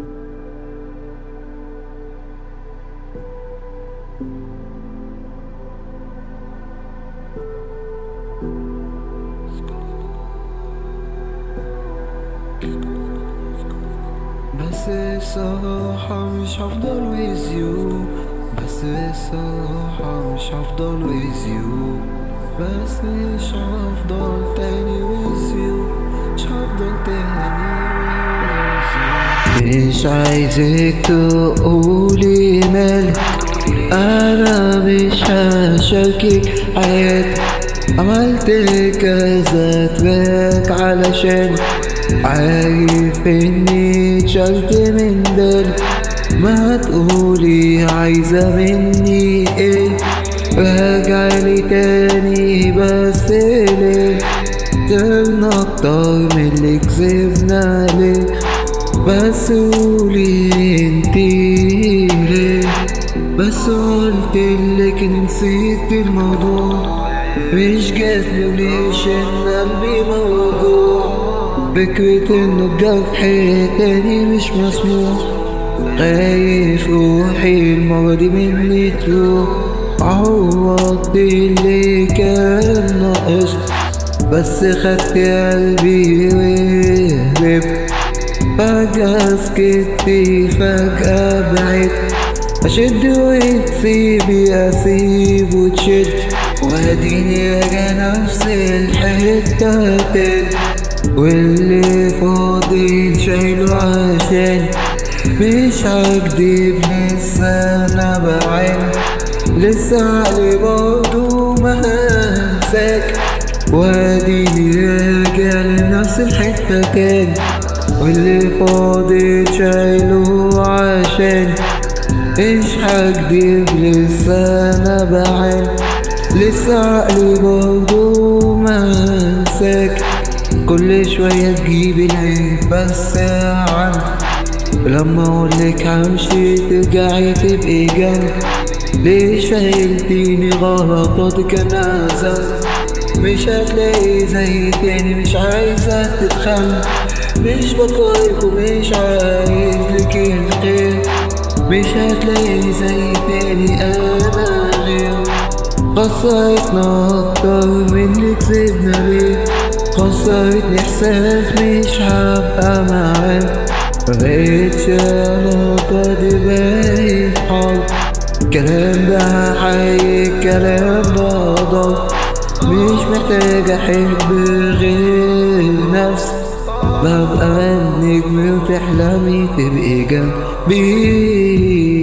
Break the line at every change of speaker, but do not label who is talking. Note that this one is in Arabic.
بس الصراحة مش هفضل with you. بس الصراحة مش هفضل with you. بس مش هفضل تاني with you. مش هفضل تاني with you. مش عايزك تقولي مالك، أنا مش هشاركك حياتي. عملت كذا تراك علشان عارف اني اتشلت من بالي. ما تقولي عايزة مني ايه، راجعلي تاني بس ليه؟ كترنا اكتر من اللي كسبنا ليه؟ بس قولي انتي ليه؟ بس قلتلك نسيت الموضوع، مش جاتلي ليش ان قلبي موجوع. فكرة انه الجرح تاني مش مسموع، خايف روحي المرة دي مني تروح. عوضت اللي كان ناقص، بس خدت قلبي وهربت. فجأة سكتي فجأة بعدت، أشد وتسيبي أسيب وتشد، واديني راجع نفس الحتة تاني. واللي فاضل شايله عشان مش هكدب، لسه أنا بعاني، لسه عقلي برضه مهنساك. واديني راجع لنفس الحتة تاني. واللي فاضل شايله عشان مش هكدب، لسه أنا بعاني، لسه عقلي برضه مهنساك. كل شوية تجيبي العيب بس عني، لما اقولك همشي ترجعي تبقي جنبي. ليه شايلتيني غلطاتك انا ذنب؟ مش هتلاقي زي تاني، مش عايزة تتخلى. مش بكرهك ومش عايزلك الخير، مش هتلاقي زي تاني انا غير. خسرتنا اكتر من اللي كسبنا ليه؟ خسرتني احساس مش هبقى معاك. مبقتش العلاقة دي بقت حب، كلام ده حقيقي كلام ده ضل. مش محتاج احب غير نفسي، ببقى نجم وتحلمي تبقي جنبي.